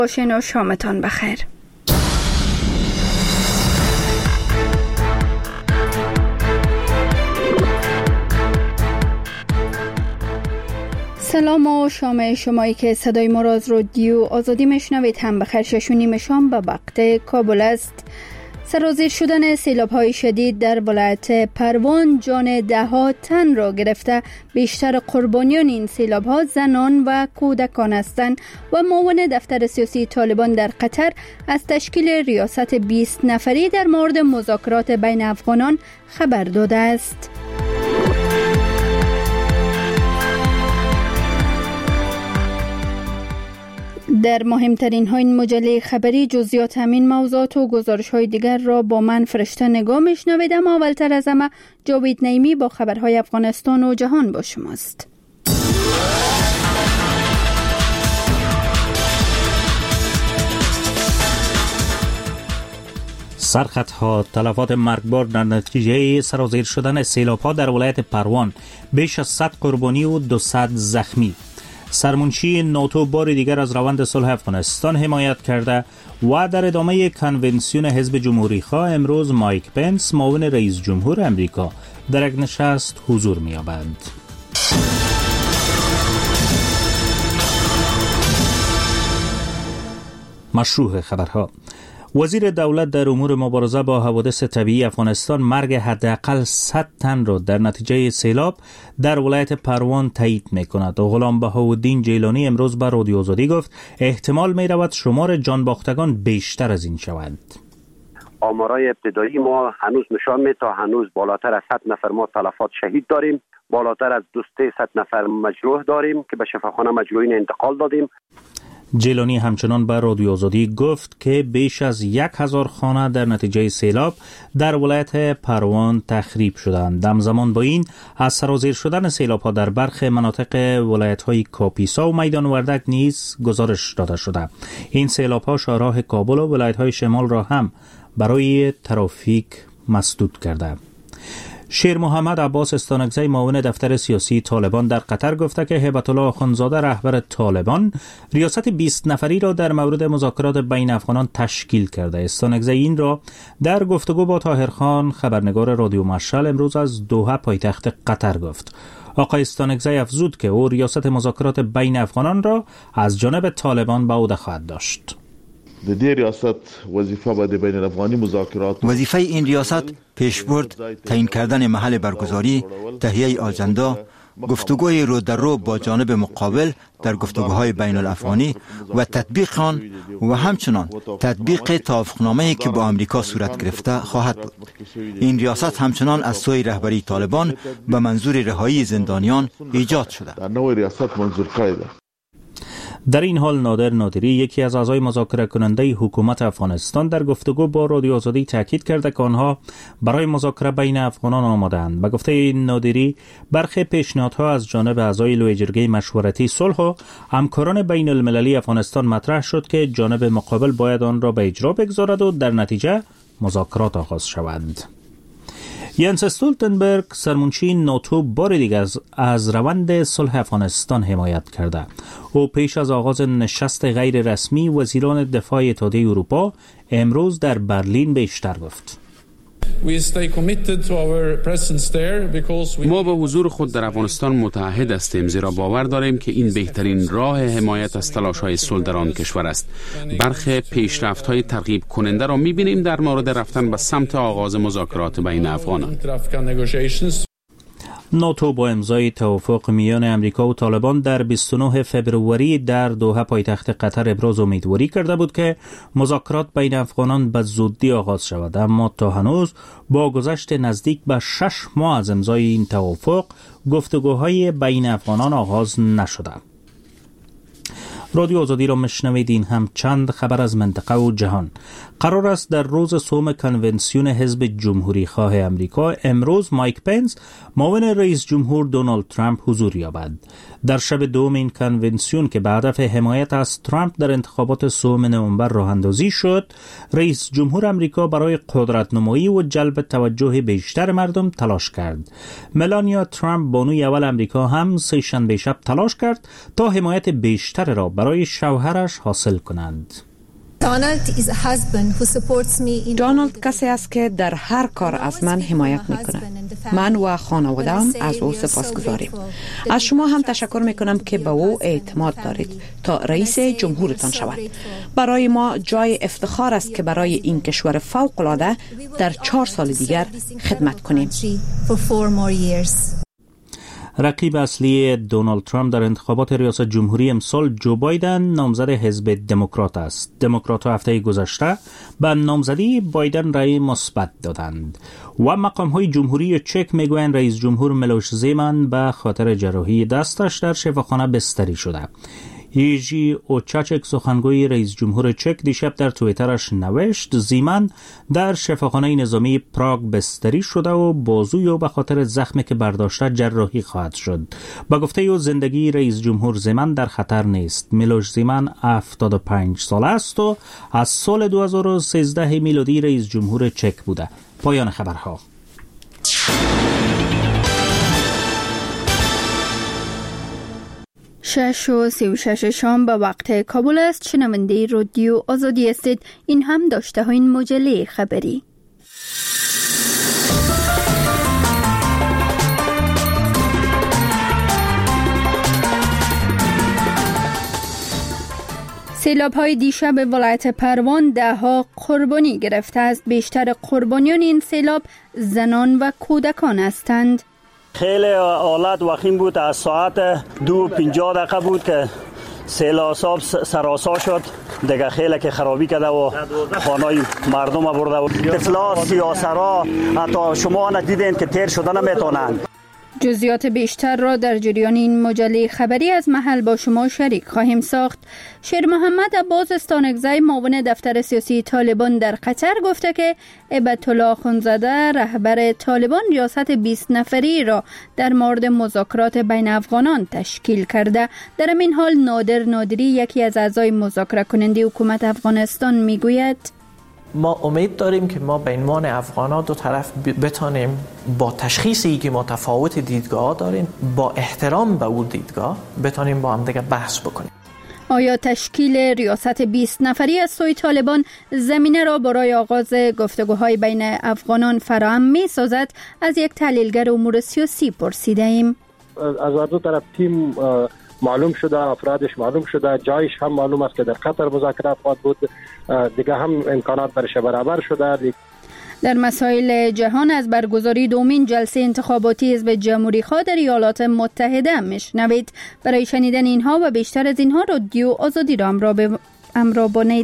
باشین و شامتان بخیر. سلام و شام شمایی که صدای ما را از رادیو آزادی میشنوید هم بخیر. 6:30 شام به وقت کابل است. سرازیر شدن سیلاب‌های شدید در ولایت پروان جان ده‌ها تن را گرفته. بیشتر قربانیان این سیلاب‌ها زنان و کودکان هستند و معاون دفتر سیاسی طالبان در قطر از تشکیل ریاست 20 نفری در مورد مذاکرات بین افغانان خبر داده است. در مهمترین های این مجله خبری جزئیات همین موضوعات و گزارش های دیگر را با من فرشته نگاه میشنوید، اما اولتر از همه جاوید نعیمی با خبرهای افغانستان و جهان با شماست. سرخطها، تلفات مرگبار در نتیجه سرازیر شدن سیلاب‌ها در ولایت پروان، بیش از 100 قربانی و 200 زخمی. سرمنشی ناتو بار دیگر از روند صلح افغانستان حمایت کرده و در ادامه کنونسیون حزب جمهوری خواه امروز مایک پنس معاون رئیس جمهور امریکا در یک نشست حضور می‌یابد. مشروع خبرها. وزیر دولت در امور مبارزه با حوادث طبیعی افغانستان مرگ حداقل 100 تن را در نتیجه سیلاب در ولایت پروان تایید می‌کند. غلام بهاءالدین جیلانی امروز به رادیو آزادی گفت احتمال می‌رود شمار جان باختگان بیشتر از این شود. آمارای ابتدایی ما هنوز نشان می‌دهد تا هنوز بالاتر از 100 نفر ما تلفات شهید داریم، بالاتر از 200 نفر مجروح داریم که به شفاخانه مجروحین انتقال دادیم. جیلانی همچنان به رادیو آزادی گفت که بیش از 1000 خانه در نتیجه سیلاب در ولایت پروان تخریب شدند. همزمان با این از سرازیر شدن سیلاب ها در برخی مناطق ولایت های کاپیسا و میدان وردک نیز گزارش داده شده. این سیلاب ها شاهراه کابل و ولایت های شمال را هم برای ترافیک مسدود کرده. شیر محمد عباس استانکزی معاون دفتر سیاسی طالبان در قطر گفته که هیبت الله آخوندزاده رهبر طالبان ریاست 20 نفری را در مورد مذاکرات بین افغانان تشکیل کرده. استانکزی این را در گفتگو با طاهرخان خبرنگار رادیو مشعل امروز از دوحه پایتخت قطر گفت. آقای استانکزی افزود که او ریاست مذاکرات بین افغانان را از جانب طالبان به عهده خواهد داشت. وظیفه این ریاست پیشبرد، تعیین کردن محل برگزاری، تهیه آجندا، گفتگوی رو در رو با جانب مقابل در گفتگوهای بین الافغانی و تطبیق آن و همچنان تطبیق توافقنامه‌ای که با آمریکا صورت گرفته خواهد بود. این ریاست همچنان از سوی رهبری طالبان به منظور رهایی زندانیان ایجاد شده. در این حال نادر نادری یکی از اعضای مذاکره کننده حکومت افغانستان در گفتگو با رادیو آزادی تاکید کرده که آنها برای مذاکره بین افغانان آماده‌اند. به گفته نادری برخی پیشنهادها از جانب اعضای لوی جرگه مشورتی صلح و همکاران بین المللی افغانستان مطرح شد که جانب مقابل باید آن را به اجرا بگذارد و در نتیجه مذاکرات آغاز شود. ینس استولتنبرگ سرمنشی ناتو بار دیگر از روند صلح افغانستان حمایت کرده. او پیش از آغاز نشست غیر رسمی وزیران دفاع اتحادیه اروپا امروز در برلین بیشتر گفت. ما به حضور خود در افغانستان متعهد هستیم، زیرا باور داریم که این بهترین راه حمایت از تلاش‌های صلح در آن کشور است. برخی پیشرفت‌های ترغیب کننده را می‌بینیم در مورد رفتن به سمت آغاز مذاکرات بین افغانان. ناتو با امضای توافق میان امریکا و طالبان در 29 فبروری در دوحه پایتخت قطر ابراز امیدواری کرده بود که مذاکرات بین افغانان به زودی آغاز شود، اما تا هنوز با گذشت نزدیک به 6 ماه از امضای این توافق گفتگوهای بین افغانان آغاز نشده. رادیو آزادی را میشنوید. این هم چند خبر از منطقه و جهان. قرار است در روز سوم کنونسیون حزب جمهوری خواه امریکا امروز مایک پنس معاون رئیس جمهور دونالد ترامپ حضور یابد. در شب دوم این کنونسیون که به هدف حمایت از ترامپ در انتخابات سوم نوامبر راه اندازی شد، رئیس جمهور امریکا برای قدرت نمایی و جلب توجه بیشتر مردم تلاش کرد. ملانیا ترامپ بانوی اول امریکا هم سه‌شنبه شب تلاش کرد تا حمایت بیشتر را برای شوهرش حاصل کنند. دونالد کسی است که در هر کار از من حمایت میکنه. من و خانواده‌ام از او سپاسگزاریم. از شما هم تشکر میکنم که به او اعتماد دارید تا رئیس جمهورتان شود. برای ما جای افتخار است که برای این کشور فوق‌العاده در 4 سال دیگر خدمت کنیم. رقیب اصلی دونالد ترامپ در انتخابات ریاست جمهوری امسال جو بایدن نامزد حزب دموکرات است. دموکرات‌ها هفته گذشته به نامزدی بایدن رأی مثبت دادند و مقام‌های جمهوری چک میگویند رئیس جمهور میلوش زیمن به خاطر جراحی دستش در شفاخانه بستری شده. یژی اوچاچک سخنگوی رئیس جمهور چک دیشب در توییترش نوشت زیمن در شفاخانه نظامی پراگ بستری شده و بازوی او به خاطر زخمی که برداشته جراحی خواهد شد. با گفته او زندگی رئیس جمهور زیمن در خطر نیست. میلوش زیمن 75 ساله است و از سال 2013 میلادی رئیس جمهور چک بوده. پایان خبرها. 6:36 شام به وقت کابل است. شنونده رادیو آزادی هستید. این هم داشته ها این مجله خبری. سیلاب های دیشب ولایت پروان 10 قربانی گرفته است. بیشتر قربانیان این سیلاب زنان و کودکان هستند. خیلی حالت وخیم بود. از ساعت 2:50 بود که سیلاب سراسا شد. دیگه خیلی که خرابی کرده و خانه‌های مردم برده و طفلا سیاسرا حتی شما ندیدین که تیر شده نمیتونند. جزئیات بیشتر را در جریان این مجله خبری از محل با شما شریک خواهیم ساخت. شیر محمد عباس استانکزی معاون دفتر سیاسی طالبان در قطر گفته که هیبت الله اخوندزاده رهبر طالبان ریاست 20 نفری را در مورد مذاکرات بین افغانان تشکیل کرده. در این حال نادر نادری یکی از اعضای مذاکره کننده حکومت افغانستان میگوید ما امید داریم که ما به عنوان افغان‌ها دو طرف بتانیم با تشخیصی که متفاوت دیدگاه داریم با احترام به اون دیدگاه بتانیم با هم دیگه بحث بکنیم. آیا تشکیل ریاست 20 نفری از سوی طالبان زمینه را برای آغاز گفتگوهای بین افغانان فراهم می‌سازد؟ از یک تحلیلگر امور سیاسی پرسیده ایم. از دو طرف تیم معلوم شده، افرادش معلوم شده، جایش هم معلوم است که در قطر مذاکرات خواهد بود، دیگه هم امکانات برش برابر شده. در مسائل جهان از برگزاری دومین جلسه انتخاباتی حزب جمهوری خواه در ایالات متحده میشنوید. برای شنیدن اینها و بیشتر از اینها رادیو آزادی را همراه بانید.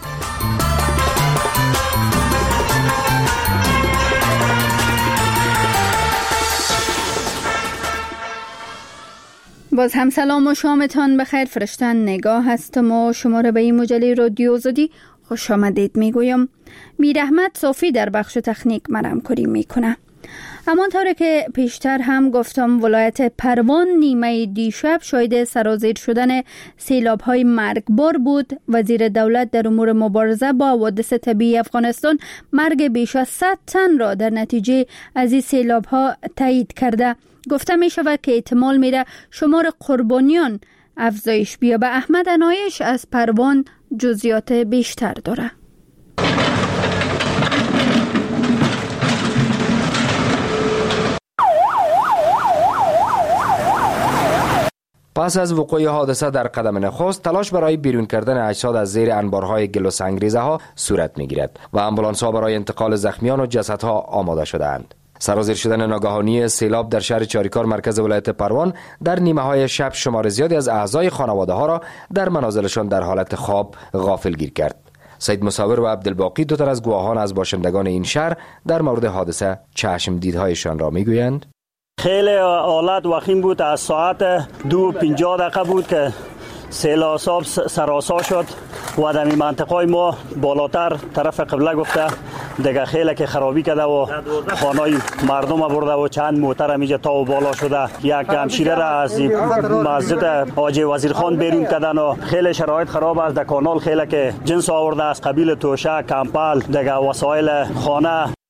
باز هم سلام و شامتان بخیر. فرشتن نگاه هستم و شما را به این مجله رادیو آزادی خوش آمدید میگویم. میر احمد صافی در بخش تکنیک همکاری میکنه. همانطور که پیشتر هم گفتم ولایت پروان نیمه دیشب شاهد سرازیر شدن سیلاب های مرگبار بود. وزیر دولت در امور مبارزه با حوادث طبیعی افغانستان مرگ بیش از 100 تن را در نتیجه از این سیلاب ها تایید کرده. گفته می شود که احتمال میره شمار قربانیان افزایش بیابه. احمد عنایش از پروان جزئیات بیشتر داره. پس از وقوع حادثه در قدم نخست تلاش برای بیرون کردن اجساد از زیر انبارهای گل و سنگریزه ها صورت میگیرد و آمبولانس ها برای انتقال زخمیان و جسدها آماده شده‌اند. سرازیر شدن ناگهانی سیلاب در شهر چاریکار مرکز ولایت پروان در نیمه های شب شمار زیادی از اعضای خانواده ها را در منازلشان در حالت خواب غافلگیر کرد. سید مصور و عبدالباقی دو تن از گواهان از باشندگان این شهر در مورد حادثه چشم دیدهایشان را میگویند. خیلی حالت وخیم بود. از ساعت 2:50 بود که سیلاب سراسا شد و در این منطقه ما بالاتر طرف قبله گفته دیگه خیلی که خرابی کرده و خانه‌های مردم برده و چند موتر همیشه تا و بالا شده. یک همشیره را از مسجد حاجی وزیرخان بیرون کردن و خیلی شرایط خراب است. در کانال خیلی که جنس آورده از قبیل توشه، کمپل، دیگه وسایل خانه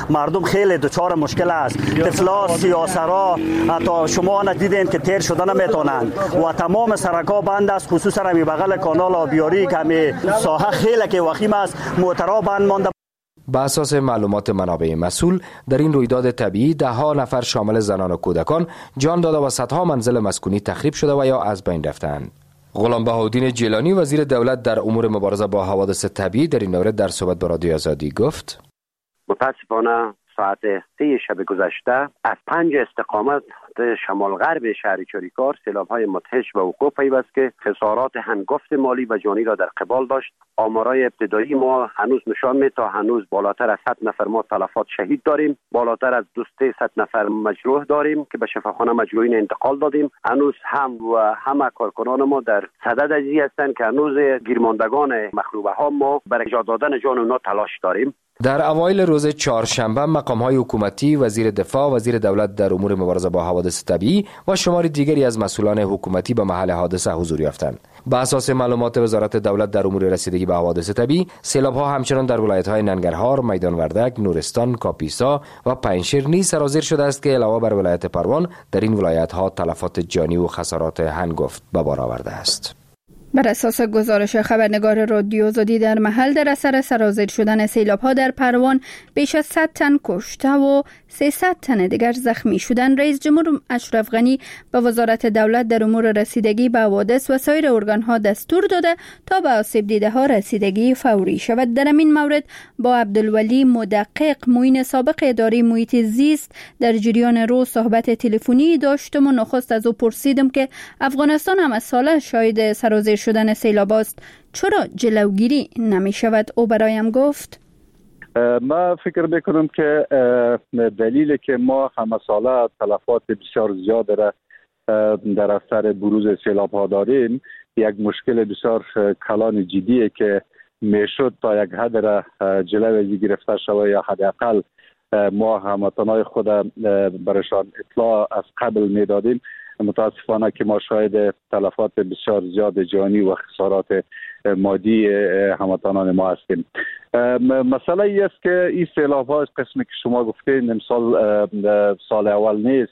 مردم خیلی دچار مشکل است. طفلا، سیاسرا، حتی شما ندیدین که تیر شده نمیتونند و تمام سرکا بند است، خصوصا روی بغل کانال آبیاری که می ساحه خیلی که وخیم است، موترها بند مانده. به اساس معلومات منابع مسئول در این رویداد طبیعی 10 نفر شامل زنان و کودکان جان داده و صدها منزل مسکونی تخریب شده و یا از بین رفتند. غلام بهاءالدین جیلانی وزیر دولت در امور مبارزه با حوادث طبیعی در این مورد در صحبت با رادیو آزادی گفت: متاسفانه ساعت 3 شب گذشته از 5 استقامت شمال غرب شهر چاریکار سیلاب‌های مدهش به وقوع پیوست که خسارات هنگفت مالی و جانی را در قبال داشت. آمارای ابتدایی ما هنوز نشان می‌دهد تا هنوز بالاتر از 100 نفر ما تلفات شهید داریم، بالاتر از 200 نفر مجروح داریم که به شفاخانه مجروحین انتقال دادیم. هنوز همه کارکنان ما در صدد ازی هستند که هنوز گیرماندگان مخروبه ها ما برای نجات دادن جان اونها تلاش داریم. در اوایل روز چهارشنبه مقام‌های حکومتی، وزیر دفاع، وزیر دولت در امور مبارزه با حوادث طبیعی و شمار دیگری از مسئولان حکومتی به محل حادثه حضور یافتند. به اساس معلومات وزارت دولت در امور رسیدگی به حوادث طبیعی، سیلاب‌ها همچنان در ولایت‌های ننگرهار، میدان وردک، نورستان، کاپیسا و پنجشیر نیز سرازیر شده است که علاوه بر ولایت پروان در این ولایت‌ها تلفات جانی و خسارات هنگفت به بار آورده است. بر اساس گزارش خبرنگار رادیو آزادی در محل در اثر سرازیر شدن سیلاب‌ها در پروان بیش از 100 تن کشته و 300 تن دیگر زخمی شدند. رئیس جمهور اشرف غنی به وزارت دولت در امور رسیدگی به حوادث و سایر ارگان‌ها دستور داده تا به آسیب دیده‌ها رسیدگی فوری شود. در این مورد با عبدالولی مدقق، معین سابق اداره محیط زیست، در جریان روز صحبت تلفنی داشتم و نخست از او پرسیدم که افغانستان هم از سال شاهد سرازیر شدن سیلاب است، چرا جلوگیری نمی شود؟ او برایم گفت: ما فکر میکنم که دلیل که ما همه ساله تلفات بسیار زیاد در اثر بروز سیلاب ها داریم، یک مشکل بسیار کلان جدیه که میشد تا یک حد را جلوی گرفته شود یا حداقل ما هموطنان خود برشان اطلاع از قبل میدادیم. متاسفانه که ما شاهد تلفات بسیار زیاد جانی و خسارات مادی هموطنان ما هستیم. مسئله ای است که این سیلاب ها از قسمی که شما گفتین امسال سال اول نیست،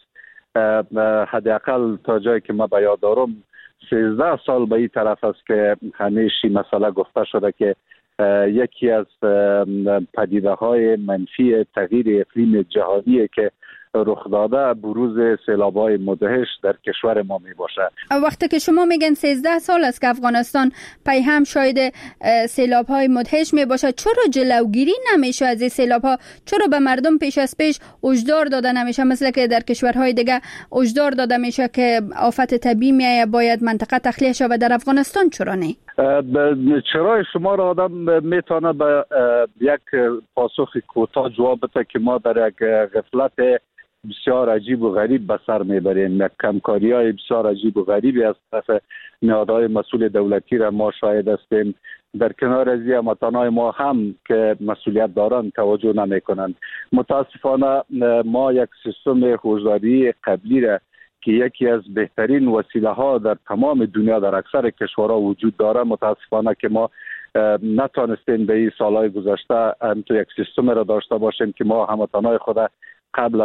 حداقل تا جایی که ما به یاد دارم 13 سال به این طرف است که همیشه مسئله گفته شده که یکی از پدیده های منفی تغییر اقلیم جهانی که رخ داده بروز سیلاب‌های مدهش در کشور ما می باشه. وقتی که شما میگن 13 سال است که افغانستان پی هم شاهد سیلاب‌های مدهش می باشه، چرا جلوگیری نمیشه از این سیلاب‌ها؟ چرا به مردم پیش از پیش هشدار داده نمیشه، مثل که در کشورهای دیگه هشدار داده میشه که آفت طبیعی میایه باید منطقه تخلیه شود، در افغانستان چرا نه؟ چرا شما را آدم میتونه به یک پاسخ کوتاه جواب بده که ما در یک غفلت بسیار عجیب و غریب به سر میبریم. یک کمکاری های بسیار عجیب و غریبی از طرف نهادهای مسئول دولتی را ما شاهد هستیم. در کنار از این هموطنان ما هم که مسئولیت دارند توجه نمی کنند. متاسفانه ما یک سیستم هشداری قبلی را که یکی از بهترین وسیله ها در تمام دنیا در اکثر کشورها وجود داره، متاسفانه که ما نتونستیم به این سالهای گذشته هم تو یک سیستم را داشته باشیم که ما هموطنان خود قبل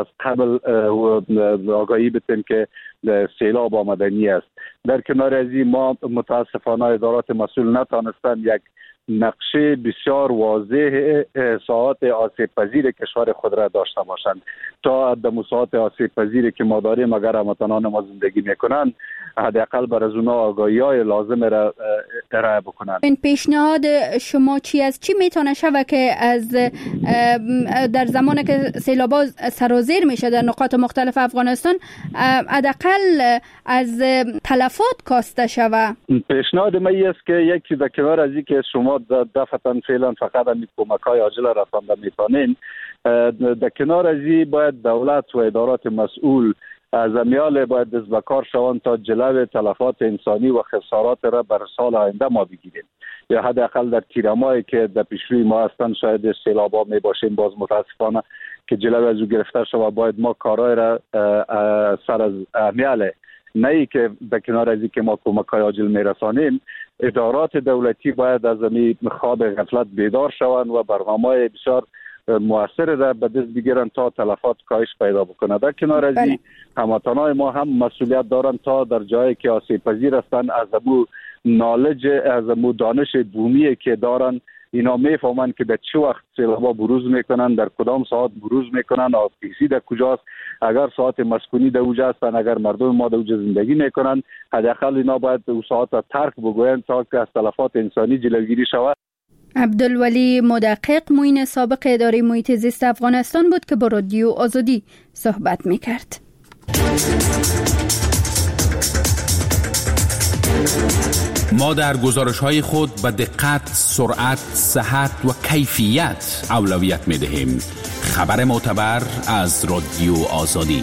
آگاهی بدیم که سیلاب آمدنی است. در کنار از این ما متاسفانه ادارات مسئول نتونستند یک نقشه بسیار واضح ساعات آسیب پذیر کشور خود را داشته باشند تا در ساعات آسیب پذیری که ما داریم اگر هموطنان ما زندگی میکنند حداقل بر از اونها آگاهی‌های لازم را ارائه بکنند. این پیشنهاد شما چی است؟ چی میتونه شود که از در زمانی که سیلاب‌ها سرازیر میشه در نقاط مختلف افغانستان حداقل از تلفات کاسته شود؟ پیشنهاد من است که یکی در کنار از این که شما دفعتاً فعلا فقط همین کمک‌های عاجل را رسانده میتونین، در کنار از این باید دولت و ادارات مسئول از امیال باید دست به کار شوند تا جلوی تلفات انسانی و خسارات را بر سال آینده ما بگیریم. یا حداقل در تیرمایی که در پیشروی ما هستند شاید سیلاب‌ها می باشیم، باز متاسفانه که جلوی از او گرفته شود باید ما کارهای را سر از امیال نه ای که در کنار از این که ما کمک‌های عاجل میرسانیم، ادارات دولتی باید از این خواب غفلت بیدار شوند و برنامه‌های بسیار مؤثر را به دست بگیرن تا تلفات کاهش پیدا بکنه. در کنار از این هموطنان ما هم مسئولیت دارن تا در جایی که آسیب پذیر هستند از امو نالج، از امو دانش بومی که دارن اینا میفهمن که به چه وقت سیلابا بروز میکنن، در کدام ساعت بروز میکنن، آبکیسی در کجاست، اگر ساعت مسکونی در اوجه هستن، اگر مردم ما در اوجه زندگی میکنن، حداقل اینا باید او ساعت ترک بگوین تا که از تلفات انسانی جلوگیری شود. عبدالولی مدقق معین سابق اداره محیط زیست افغانستان بود که با رادیو آزادی صحبت میکرد. ما در گزارش‌های خود به دقت، سرعت، صحت و کیفیت اولویت می‌دهیم. خبر معتبر از رادیو آزادی.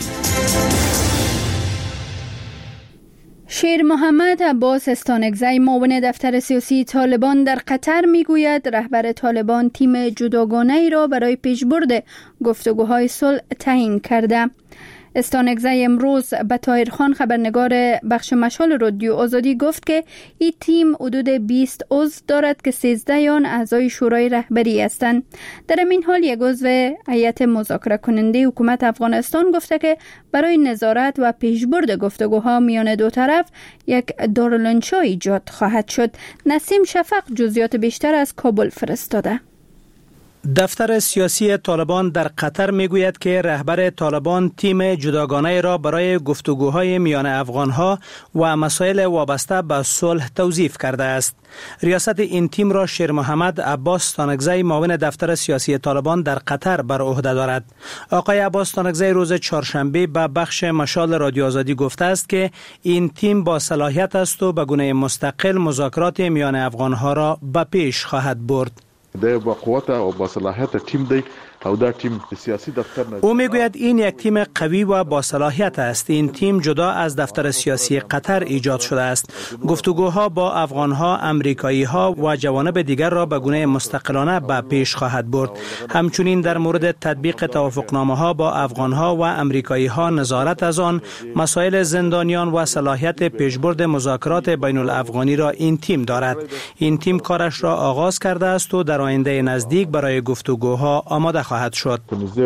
شیر محمد عباس استانکزی معاون دفتر سیاسی طالبان در قطر میگوید رهبر طالبان تیم جداگانه‌ای را برای پیشبرد گفتگوهای صلح تعیین کرده. استانکزی امروز به طاهرخان خبرنگار بخش مشال رادیو آزادی گفت که این تیم حدود 20 عضو دارد که 13 آن اعضای شورای رهبری هستند. در این حال یک عضو هیئت مذاکره کننده حکومت افغانستان گفته که برای نظارت و پیشبرد گفتگوها میان دو طرف یک دارالانشا ایجاد خواهد شد. نسیم شفق جزئیات بیشتر از کابل فرستاده. دفتر سیاسی طالبان در قطر میگوید که رهبر طالبان تیم جداگانه را برای گفتگوهای میان افغانها و مسائل وابسته به صلح توظیف کرده است. ریاست این تیم را شیر محمد عباس استانکزی معاون دفتر سیاسی طالبان در قطر بر عهده دارد. آقای عباس استانکزی روز چهارشنبه به بخش مشال رادیو آزادی گفته است که این تیم با صلاحیت است و به گونه مستقل مذاکرات میان افغانها را به پیش خواهد برد. با قوت و با صلاحیت تیم دی او در تیم سیاسی دفتر او میگوید این یک تیم قوی و با صلاحیت است. این تیم جدا از دفتر سیاسی قطر ایجاد شده است. گفتگوها با افغانها، امریکایی‌ها و جوانب دیگر را به گونه مستقلانه به پیش خواهد برد. همچنین در مورد تطبیق توافقنامه‌ها با افغانها و امریکایی‌ها، نظارت از آن، مسائل زندانیان و صلاحیت پیشبرد مذاکرات بین الافغانی را این تیم دارد. این تیم کارش را آغاز کرده است و در آینده نزدیک برای گفتگوها آماده خواهد شد.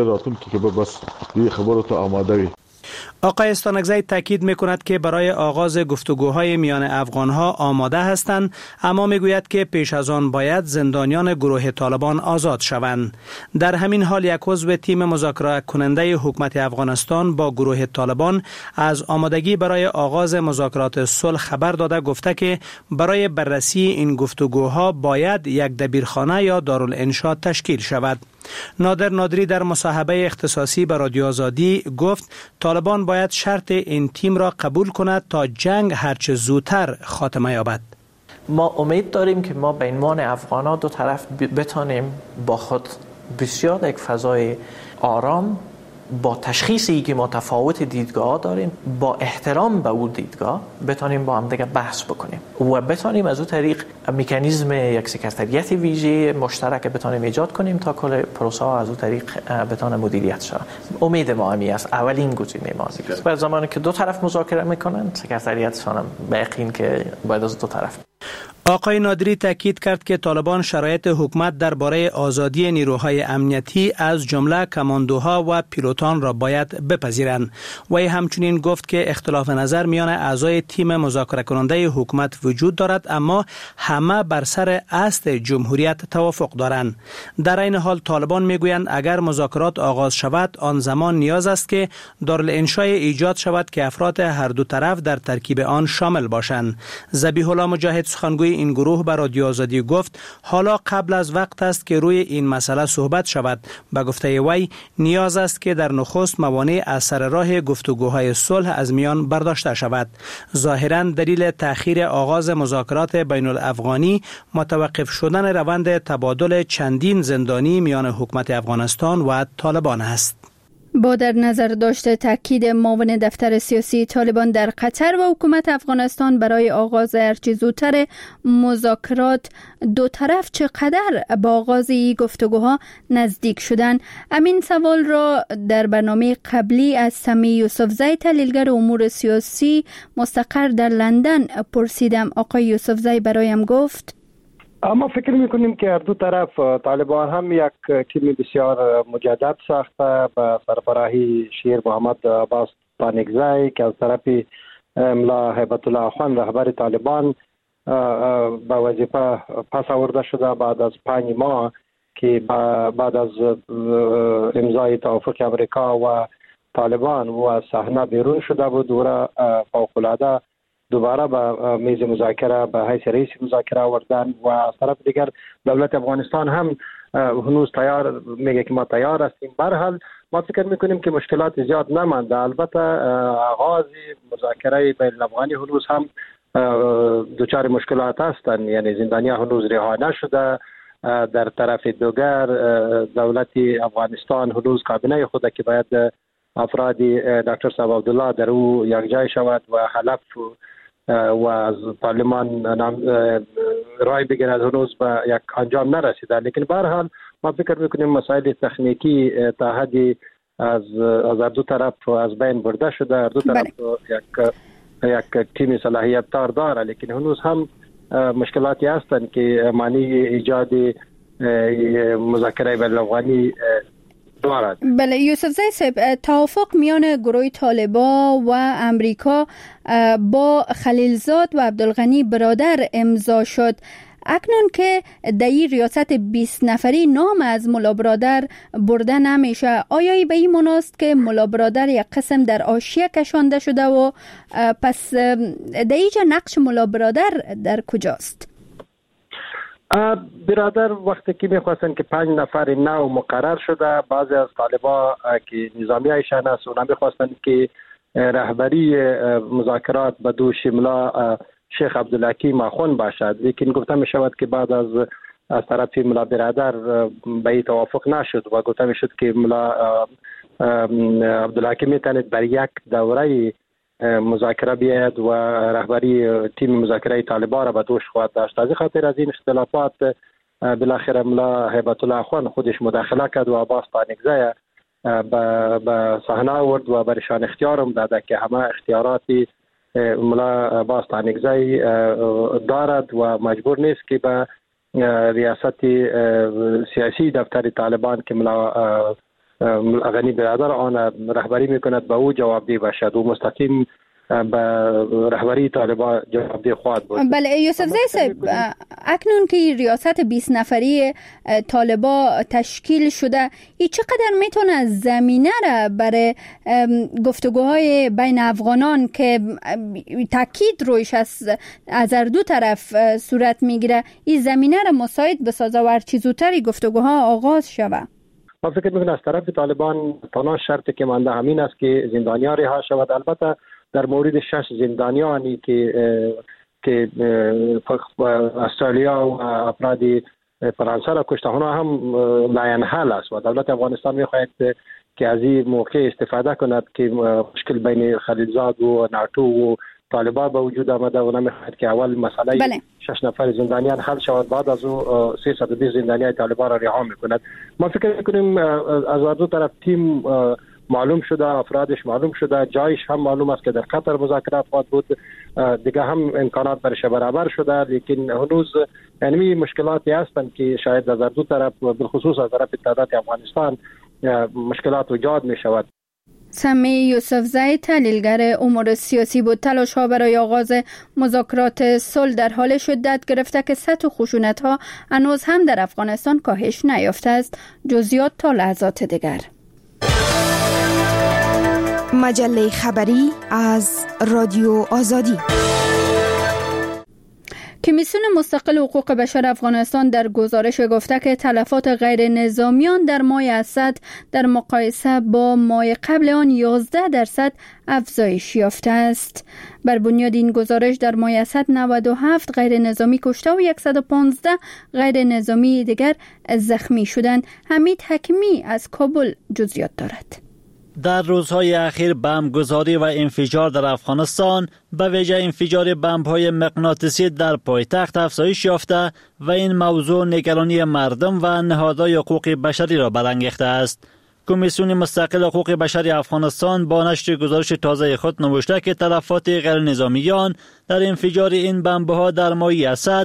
آقای استانکزی تاکید می‌کند که برای آغاز گفتگوهای میان افغان‌ها آماده هستند، اما می‌گوید که پیش از آن باید زندانیان گروه طالبان آزاد شوند. در همین حال یک عضو تیم مذاکره کننده حکومت افغانستان با گروه طالبان از آمادگی برای آغاز مذاکرات صلح خبر داده گفته که برای بررسی این گفتگوها باید یک دبیرخانه یا دارالانشا تشکیل شود. نادر نادری در مصاحبه اختصاصی به رادیو آزادی گفت طالبان باید شرط این تیم را قبول کند تا جنگ هرچه زودتر خاتمه یابد. ما امید داریم که ما به عنوان افغان‌ها دو طرف بتانیم با خود بسیار یک فضای آرام، با تشخیصی که متفاوت دیدگاه داریم، با احترام به اون دیدگاه بتانیم با هم دیگه بحث بکنیم و بتانیم از اون طریق مکانیزم یک سکرتریت ویژه مشترک بتانیم ایجاد کنیم تا کل پروسه ها از اون طریق بتانه مدیریت شود. امید ما همی است، اولین گزینه ما است. و زمانی که دو طرف مذاکره میکنن سکرتریتشان به یقین که باید از دو طرف. آقای نادری تاکید کرد که طالبان شرایط حکومت درباره آزادی نیروهای امنیتی از جمله کماندوها و پیلوتان را باید بپذیرند. وی همچنین گفت که اختلاف نظر میان اعضای تیم مذاکره کننده حکومت وجود دارد، اما همه بر سر اصل جمهوریت توافق دارند. در این حال طالبان میگویند اگر مذاکرات آغاز شود آن زمان نیاز است که دارالانشای ایجاد شود که افراد هر دو طرف در ترکیب آن شامل باشند. ذبیح الله مجاهد سخنگوی این گروه به رادیو آزادی گفت حالا قبل از وقت است که روی این مسئله صحبت شود. به گفته وی نیاز است که در نخست موانع از سر راه گفتگوهای صلح از میان برداشته شود. ظاهراً دلیل تأخیر آغاز مذاکرات بین الافغانی متوقف شدن روند تبادل چندین زندانی میان حکومت افغانستان و طالبان است. با در نظر داشته تاکید معاون دفتر سیاسی طالبان در قطر و حکومت افغانستان برای آغاز هرچه زودتر مذاکرات، دو طرف چقدر با آغاز این گفتگوها نزدیک شدن؟ امین سوال را در برنامه قبلی از سمی یوسفزی تحلیلگر امور سیاسی مستقر در لندن پرسیدم. آقای یوسفزی برایم گفت ما فکر میکنیم که دو طرف طالبان هم یک تیم بسیار مجدد ساخته به سربراهی شیر محمد عباس پانیکزای که از طرف ملا هیبت الله اخوان رهبر طالبان به وظیفه پس آورده شده بعد از 5 ماه که بعد از امضای توافق امریکا و طالبان و از صحنه بیرون شده بود و فوق‌العاده دوباره به میز مذاکره به حیث رئیس مذاکره آوردن و از طرف دیگر دولت افغانستان هم هنوز تیار میگه که ما تیار هستیم. به هر حال ما فکر میکنیم که مشکلات زیاد نمانده. البته آغاز مذاکره بین الافغانی هنوز هم دچار مشکلات هستند، یعنی زندانیان هنوز رها نشده. در طرف دیگر دولت افغانستان هنوز کابینه خود که باید افرادی دکتر صاحب عبدالله در او یک جای شود و حلف و از پارلمان رای بگیرد هنوز به یک انجام نرسیده. لیکن به هر حال ما فکر میکنیم مسائل تکنیکی تا حدی از دو طرف از بین برده شده. هر دو طرف یک تیم صلاحیت داره، لیکن هنوز هم مشکلاتی هستند که معنی ایجاد مذاکره بین الافغانی دارد. بله یوسف زی صاحب، توافق میان گروه طالبان و امریکا با خلیلزاد و عبدالغنی برادر امضا شد. اکنون که در این ریاست 20 نفری نام از ملا برادر برده نمیشه، آیا به این مناست که ملا برادر یک قسم در حاشیه کشانده شده و پس در اینجا نقش ملا برادر در کجاست؟ برادر وقتی که میخواستن که 5 نفر نو مقرر شده، بعضی از طالبا که نظامی ایشان است اونا میخواستن که رهبری مذاکرات به دوش ملا شیخ عبدالحکیم اخوان باشد، لیکن گفته می شود که بعد از طرف ملا برادر به این توافق نشد و گفته می شد که ملا عبدالحکیم میتواند بر یک دوره مذاکره بیاید و رهبری تیم مذاکره طالبان را به دوش خواهد داشت. از خاطر از این اختلافات بالاخره ملا هیبت الله اخوان خودش مداخله کرد و عباس پانیکزای به صحنه آورد و برشان اختیارم داده که همه اختیاراتی ملا عباس پانیکزای دارد و مجبور نیست که به ریاست سیاسی دفتر طالبان که ملا غنی برادر آن رهبری میکند به او جوابدهی باشد و مستقیم به رهبری طالبان جوابدهی خواهد بود. بله یوسف زی صاحب، اکنون که ریاست 20 نفری طالبان تشکیل شده، این چقدر میتونه زمینه را برای گفتگوهای بین افغانان که تاکید رویش از هر دو طرف صورت میگیره، این زمینه را مساعد بسازه و هرچی زودتر گفتگوها آغاز شود؟ ما فکر میکنم از طرف طالبان تنها شرطی که مانده همین است که زندانیان رها شود. البته در مورد 6 زندانیانی که استرالیا و افراد فرانسه را کشته اونا هم لاینحل است و دولت افغانستان میخواهد که از این موقع استفاده کند که مشکل بین خلیلزاد و ناتو و طالبان به وجود آمده و نمیخواهد که اول مسئله 6 نفر زندانیان حل شود، بعد از او 320 زندانیان طالبان را رها میکند. ما فکر میکنیم از دو طرف تیم معلوم شده، افرادش معلوم شده، جایش هم معلوم است که در قطر مذاکرات خواهد بود، دیگه هم امکانات برش برابر شده، لیکن هنوز یعنی مشکلاتی هستند که شاید از دو طرف بالخصوص از طرف اتحادیه افغانستان مشکلات ایجاد می شود. سمی یوسف زی، تحلیلگر امور سیاسی بود. تلاش ها برای آغاز مذاکرات صلح در حال شدت گرفته که سطح خشونت ها هنوز هم در افغانستان کاهش نیافته است. جزئیات تا لحظات دیگر. مجله خبری از رادیو آزادی. کمیسیون مستقل حقوق بشر افغانستان در گزارش گفته که تلفات غیر نظامیان در ماه اسد در مقایسه با ماه قبل آن 11% افزایش یافته است. بر بنیاد این گزارش در ماه اسد 97 غیر نظامی کشته و 115 غیر نظامی دیگر زخمی شدند. حمید حکیمی از کابل جزئیات دارد. در روزهای اخیر بمبگذاری و انفجار در افغانستان به ویژه انفجار بمب‌های مغناطیسی در پایتخت افزایش یافته و این موضوع نگرانی مردم و نهادهای حقوق بشری را برانگیخته است. کمیسیون مستقل حقوق بشر افغانستان با نشر گزارش تازه خود نوشته که تلفات غیر نظامیان در انفجار این بمب‌ها در ماه اسد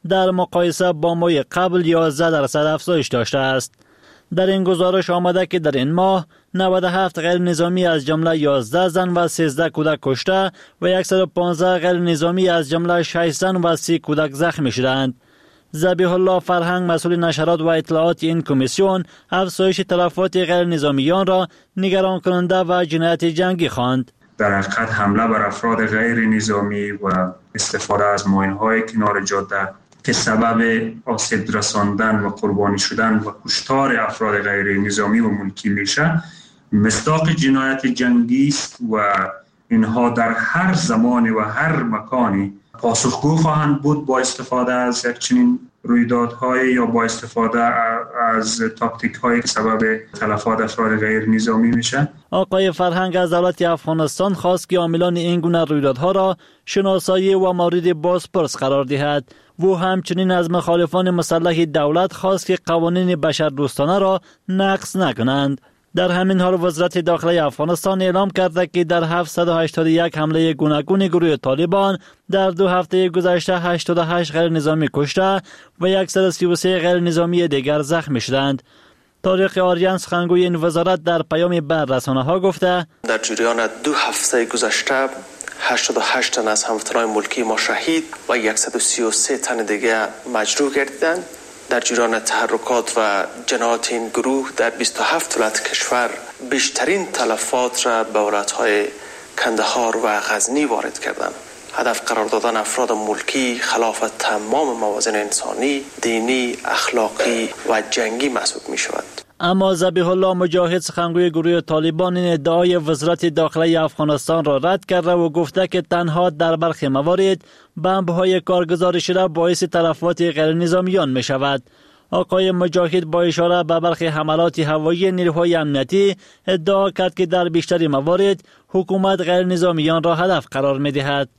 در مقایسه با ماه قبل 11% افزایش داشته است. در این گزارش آمده که در این ماه 97 غیر نظامی از جمله 11 زن و 13 کودک کشته و 115 غیر نظامی از جمله 6 زن و 30 کودک زخمی شدند. ذبیح الله فرهنگ مسئول نشرات و اطلاعات این کمیسیون افزایش تلفات غیر نظامیان را نگران کننده و جنایت جنگی خواند. در حقیقت حمله بر افراد غیر نظامی و استفاده از ماین‌های کنار جاده که سبب آسیب رساندن و قربانی شدن و کشتار افراد غیر نظامی و ملکی میشه مصداق جنایت جنگی است و اینها در هر زمانی و هر مکانی پاسخگو خواهند بود با استفاده از چنین رویدادهای یا با استفاده از تاکتیک‌هایی که سبب تلفات افراد غیر نظامی میشه. آقای فرهنگ از دولت افغانستان خواست که عاملان این گونه رویدادها را شناسایی و مورد بازپرس قرار دهد. و همچنین از مخالفان مسلح دولت خواست که قوانین بشردوستانه را نقض نکنند. در همین حال وزارت داخلی افغانستان اعلام کرده که در 781 حمله گوناگون گروه طالبان در 2 هفته گذشته 88 غیر نظامی کشته و 133 غیر نظامی دیگر زخمی شدند. طارق آریان سخنگوی این وزارت در پیامی بر رسانه‌ها گفته در جریان 2 هفته گذشته 88 تن از هموطنان ملکی ما شهید و 133 تن دیگر مجروح گردیدند. در جریان تحرکات و جنایات این گروه در 27 ولایت کشور بیشترین تلفات را به ولایت‌های کندهار و غزنی وارد کردند. هدف قرار دادن افراد ملکی خلاف تمام موازین انسانی، دینی، اخلاقی و جنگی محسوب می شود. اما ذبیح الله مجاهد سخنگوی گروه طالبان این ادعای وزارت داخلی افغانستان را رد کرده و گفته که تنها در برخی موارد بمب‌های کارگزاری شده باعث تلفات غیر نظامیان می شود. آقای مجاهد با اشاره به برخی حملات هوایی نیروهای امنیتی ادعا کرد که در بیشتر موارد حکومت غیر نظامیان را هدف قرار می دهد.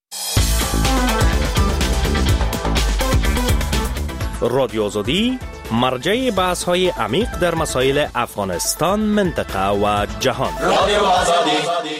رادیو آزادی مرجع بحث‌های عمیق در مسائل افغانستان، منطقه و جهان. رادیو آزادی.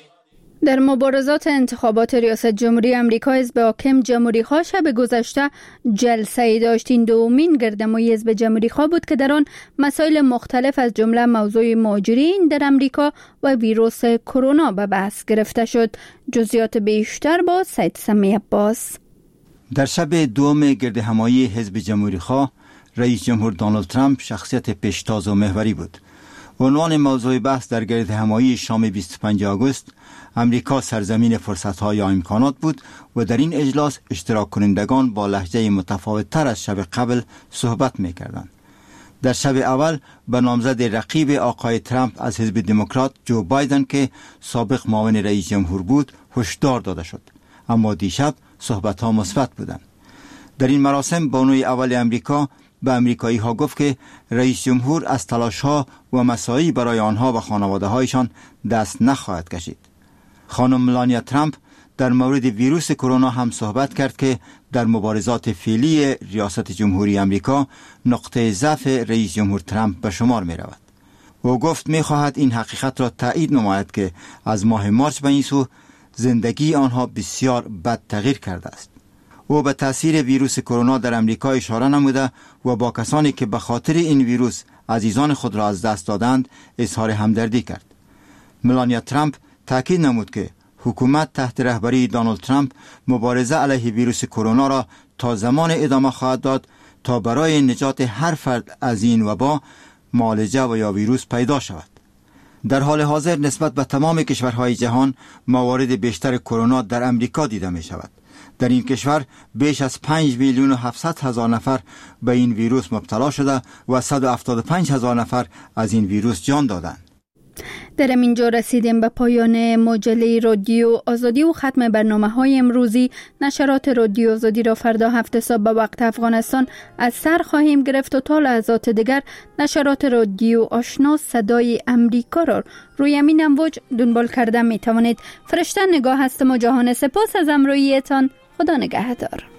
در مبارزات انتخابات ریاست جمهوری آمریکا حزب حاکم جمهوری‌خواه شب گذشته جلسه‌ای داشت. این دومین گردهمایی حزب جمهوری‌خواه بود که در آن مسائل مختلف از جمله موضوع مهاجرین در آمریکا و ویروس کرونا به بحث گرفته شد. جزئیات بیشتر با سید سمی عباس. در شب دوم گردهمایی حزب جمهوری‌خواه رئیس جمهور دونالد ترامپ شخصیت پیشتاز و محوری بود. عنوان موضوع بحث در گردهمایی شام 25 آگوست امریکا سرزمین فرصت‌ها یا امکانات بود و در این اجلاس اشتراک کنندگان با لهجه متفاوت تر از شب قبل صحبت می‌کردند. در شب اول به نامزد رقیب آقای ترامپ از حزب دموکرات جو بایدن که سابق معاون رئیس جمهور بود هشدار داده شد، اما دیشب صحبت‌ها مثبت بودند. در این مراسم بانوی اول امریکا به امریکایی ها گفت که رئیس جمهور از تلاش ها و مساعی برای آنها و خانواده هایشان دست نخواهد کشید. خانم ملانیا ترامپ در مورد ویروس کرونا هم صحبت کرد که در مبارزات فعلی ریاست جمهوری امریکا نقطه ضعف رئیس جمهور ترامپ به شمار می رود. او گفت می خواهد این حقیقت را تایید نماید که از ماه مارس به این سو زندگی آنها بسیار بد تغییر کرده است. او به تاثیر ویروس کرونا در امریکا اشاره نموده و با کسانی که به خاطر این ویروس عزیزان خود را از دست دادند اظهار همدردی کرد. ملانیا ترامپ تاکید نمود که حکومت تحت رهبری دونالد ترامپ مبارزه علیه ویروس کرونا را تا زمان ادامه خواهد داد تا برای نجات هر فرد از این وبا معالجه و یا ویروس پیدا شود. در حال حاضر نسبت به تمام کشورهای جهان موارد بیشتر کرونا در امریکا دیده می شود. در این کشور بیش از 5,700,000 نفر به این ویروس مبتلا شده و 175,000 نفر از این ویروس جان دادند. در اینجا رسیدیم به پایان مجله رادیو آزادی و ختم برنامه‌های امروزی. نشرات رادیو آزادی را فردا 7 صبح به وقت افغانستان از سر خواهیم گرفت و تا لحظات دیگر نشرات رادیو آشنا صدای امریکا را روی همین امواج دنبال کرده می توانید. فرشته نگاه هستم و جهان سپاس از همراهیتان. خدا نگهدار.